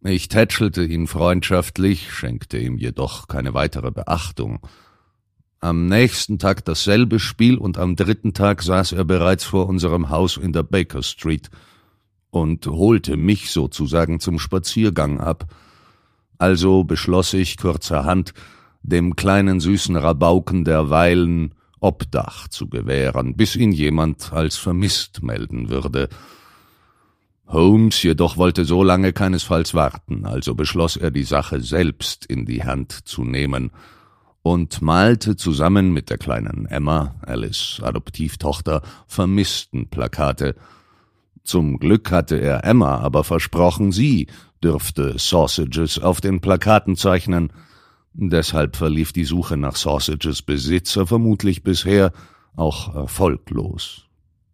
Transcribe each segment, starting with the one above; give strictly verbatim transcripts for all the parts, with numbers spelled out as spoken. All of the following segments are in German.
Ich tätschelte ihn freundschaftlich, schenkte ihm jedoch keine weitere Beachtung. Am nächsten Tag dasselbe Spiel und am dritten Tag saß er bereits vor unserem Haus in der Baker Street und holte mich sozusagen zum Spaziergang ab. Also beschloss ich kurzerhand, dem kleinen süßen Rabauken derweilen Obdach zu gewähren, bis ihn jemand als vermisst melden würde. Holmes jedoch wollte so lange keinesfalls warten, also beschloss er, die Sache selbst in die Hand zu nehmen und malte zusammen mit der kleinen Emma, Alice' Adoptivtochter, Vermisstenplakate. Zum Glück hatte er Emma aber versprochen, sie dürfte Sausages auf den Plakaten zeichnen. Deshalb verlief die Suche nach Sausages Besitzer vermutlich bisher auch erfolglos.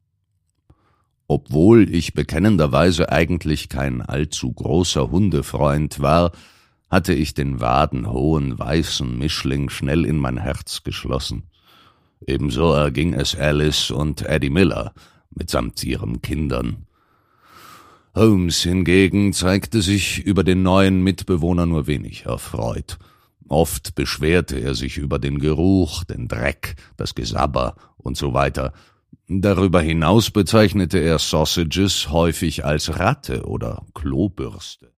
Obwohl ich bekennenderweise eigentlich kein allzu großer Hundefreund war, hatte ich den wadenhohen, weißen Mischling schnell in mein Herz geschlossen. Ebenso erging es Alice und Eddie Miller, mitsamt ihren Kindern. Holmes hingegen zeigte sich über den neuen Mitbewohner nur wenig erfreut. Oft beschwerte er sich über den Geruch, den Dreck, das Gesabber und so weiter. Darüber hinaus bezeichnete er Sausages häufig als Ratte oder Klobürste.